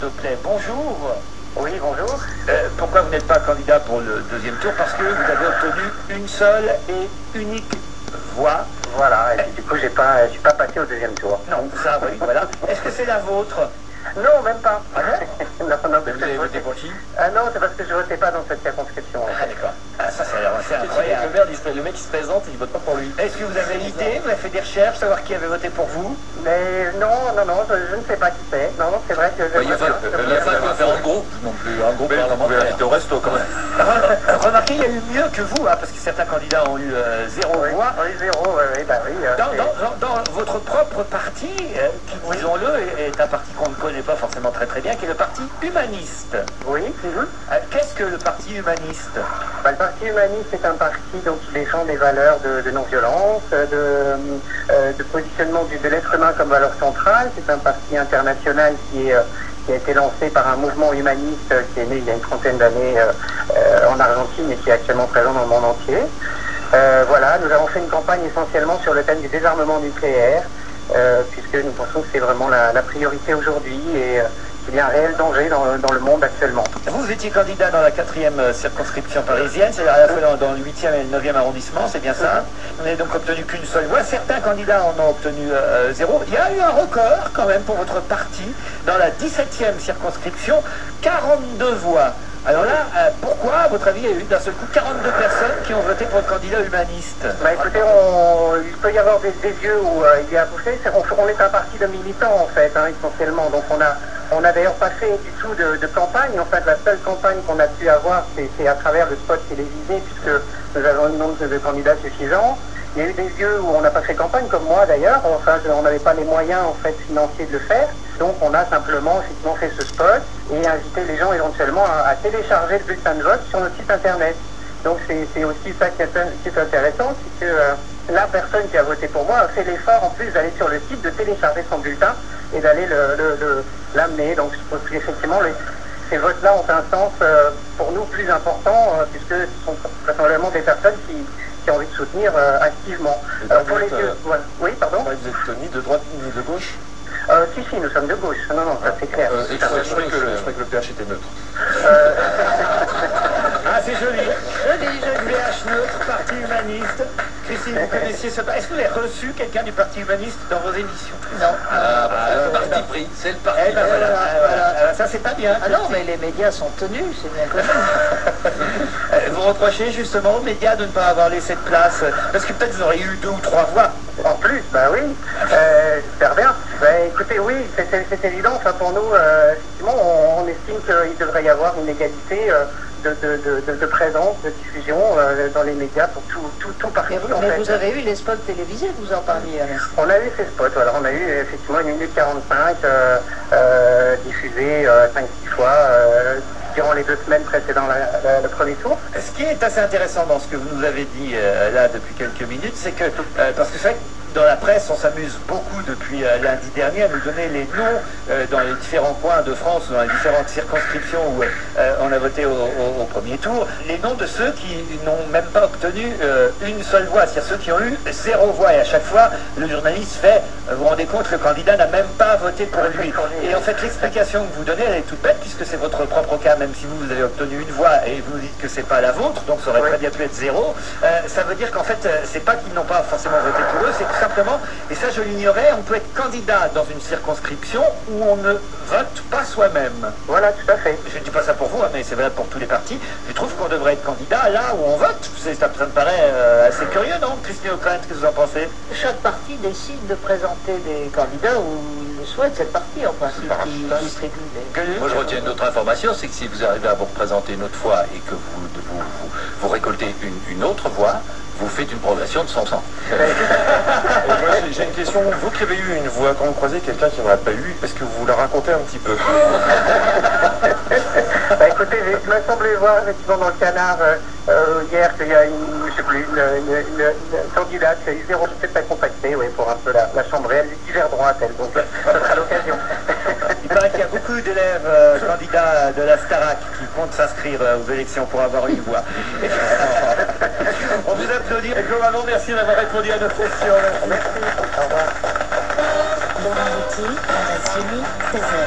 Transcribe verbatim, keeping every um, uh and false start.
S'il vous plaît, bonjour. Oui, bonjour. Euh, pourquoi vous n'êtes pas candidat pour le deuxième tour? Parce que vous avez obtenu une seule et unique voix. Voilà, et du coup, j'ai pas, je suis pas passé au deuxième tour. Non, ça, oui, voilà. Est-ce que c'est la vôtre? Non, même pas. Ah non? non, non, Mais vous avez voté pour qui? Ah non, c'est parce que je votais pas dans cette circonscription. Ah d'accord. Ah, ça, c'est c'est Le, incroyable. maire, il se- le mec qui se présente et il vote pas pour lui. Est-ce que vous avez une idée? Vous avez fait des recherches, savoir qui avait voté pour vous? Mais non, non, non, je, je ne sais pas qui c'est. Non, non, c'est vrai que je. Il n'y a pas de faire un groupe non plus, un groupe parlementaire. au resto quand même. Re- Remarquez, il y a eu mieux que vous, hein, parce que certains candidats ont eu euh, zéro Oui, voix. oui, zéro, oui, oui, bah oui. euh, Dans, c'est- dans- dans- dans votre propre parti, euh, qui, disons-le, est, est un parti qu'on ne connaît pas forcément très très bien, qui est le parti humaniste. Oui, mhm. Euh, Qu'est-ce que le parti humaniste? Bah, le Parti humaniste est un parti donc, qui défend des valeurs de, de non-violence, de, euh, de positionnement du, de l'être humain comme valeur centrale. C'est un parti international qui, est, euh, qui a été lancé par un mouvement humaniste euh, qui est né il y a une trentaine d'années euh, euh, en Argentine et qui est actuellement présent dans le monde entier. Euh, voilà, nous avons fait une campagne essentiellement sur le thème du désarmement nucléaire, euh, puisque nous pensons que c'est vraiment la, la priorité aujourd'hui et euh, qu'il y a un réel danger dans, dans le monde actuellement. Vous étiez candidat dans la quatrième euh, circonscription parisienne, c'est-à-dire à la fois dans, dans le huitième et le neuvième arrondissement, c'est bien ça? Vous n'avez donc obtenu qu'une seule voix. Certains candidats en ont obtenu euh, zéro. Il y a eu un record quand même pour votre parti dans la dix-septième circonscription, quarante-deux voix. Alors là, euh, pourquoi, à votre avis, il y a eu d'un seul coup quarante-deux personnes qui ont voté pour le candidat humaniste? Bah écoutez, on, il peut y avoir des, des lieux où euh, il y a poussé. C'est- On, on est un parti de militants en fait, hein, essentiellement. Donc on a, on a d'ailleurs pas fait du tout de, de campagne. En fait, la seule campagne qu'on a pu avoir, c'est c'est à travers le spot télévisé, puisque nous avons un nombre de candidats suffisant. Il y a eu des lieux où on n'a pas fait campagne, comme moi d'ailleurs. Enfin, je- on n'avait pas les moyens en fait financiers de le faire. Donc on a simplement effectivement fait ce spot et invité les gens éventuellement à, à télécharger le bulletin de vote sur notre site internet. Donc c'est c'est aussi ça qui est, qui est intéressant, c'est que euh, la personne qui a voté pour moi a fait l'effort en plus d'aller sur le site, de télécharger son bulletin et d'aller le, le, le- l'amener. Donc je pense qu'effectivement les- ces votes-là ont un sens euh, pour nous plus important, euh, puisque ce sont vraisemblablement des personnes qui, qui ont envie de soutenir euh, activement. Et Euh, donc, pour les vous êtes, yeux, euh, voilà. Oui, pardon. Vous êtes ni de droite ni de gauche. Euh, si, si, nous sommes de gauche. Non, non, ça c'est clair. Euh, je, croyais, je croyais que le, je croyais que le P H était neutre. Ah, c'est joli. Joli, joli. P H neutre, parti humaniste. Christine, vous connaissiez ce parti? Est-ce que vous avez reçu quelqu'un du parti humaniste dans vos émissions? Non. Ah, bah, Ah, le euh, parti pris, c'est le parti Eh ben pris. voilà, voilà. Alors, ça c'est pas bien. Ah non, mais les médias sont tenus, c'est bien connu. Euh, Vous reprochez justement aux médias de ne pas avoir laissé de place, parce que peut-être vous auriez eu deux ou trois voix. En plus, bah oui, euh, j'espère bien. Bah, écoutez, oui, c'est c'est- c'est évident. Enfin, pour nous, euh, effectivement, on, on estime qu'il devrait y avoir une égalité euh, de, de, de, de- de présence, de diffusion euh, dans les médias pour tout, tout, tout parti, Mais, vous, en mais fait. vous avez eu les spots télévisés, vous en parliez à l'instant. On a eu ces spots, voilà, on a eu effectivement une minute quarante-cinq euh, euh, diffusée euh, cinq six fois euh, durant les deux semaines précédant la- la- le premier tour. Ce qui est assez intéressant dans ce que vous nous avez dit euh, là depuis quelques minutes, c'est que, euh, parce que c'est vrai que dans la presse, on s'amuse beaucoup depuis euh, lundi dernier à nous donner les noms euh, dans les différents coins de France, dans les différentes circonscriptions où euh, on a voté au, au- au premier tour, les noms de ceux qui n'ont même pas obtenu euh, une seule voix, c'est-à-dire ceux qui ont eu zéro voix. Et à chaque fois, le journaliste fait, euh, vous vous rendez compte, le candidat n'a même pas voté pour lui. Et en fait, l'explication que vous donnez, elle est toute bête, puisque c'est votre propre cas, même si vous, vous avez obtenu une voix et vous dites que c'est pas la vôtre, donc ça aurait très bien pu être zéro. Euh, ça veut dire qu'en fait, euh, c'est pas qu'ils n'ont pas forcément voté pour eux, c'est tout simplement, et ça je l'ignorais, on peut être candidat dans une circonscription où on ne vote pas soi-même. Voilà, tout à fait. Je ne dis pas ça pour vous, hein, mais c'est valable pour tous les partis. Je trouve qu'on devrait être candidat là où on vote. C'est- Ça, ça me paraît euh, assez curieux, non, Christine O'Krent, qu'est-ce que vous en pensez? Chaque parti décide de présenter des candidats où il le souhaite, cette partie en principe, qui distribue les... Moi, je retiens une autre information, c'est que si vous arrivez à vous représenter une autre fois et que vous, vous, vous, vous récoltez une, une autre voix, vous faites une progression de cent ans. Et moi, j'ai- J'ai une question. Vous qui avez eu une voix, quand vous croisez quelqu'un qui n'en a pas eu, est-ce que vous la racontez un petit peu? Bah écoutez, j'ai- il m'a semblé voir effectivement dans le canard euh, euh, hier qu'il y a une, je sais plus, une, une, une, une candidate qui a eu zéro, peut-être pas contacté, oui, pour un peu la, la chambrer, elle est divers droite, elle, donc euh, ça sera l'occasion. Il paraît qu'il y a beaucoup d'élèves euh, candidats de la Starac qui comptent s'inscrire euh, aux élections pour avoir une voix. On vous applaudit. Et globalement, merci d'avoir répondu à nos questions. Merci, au revoir. Laurent Gauthier, Mandat Sylvie, seize heures.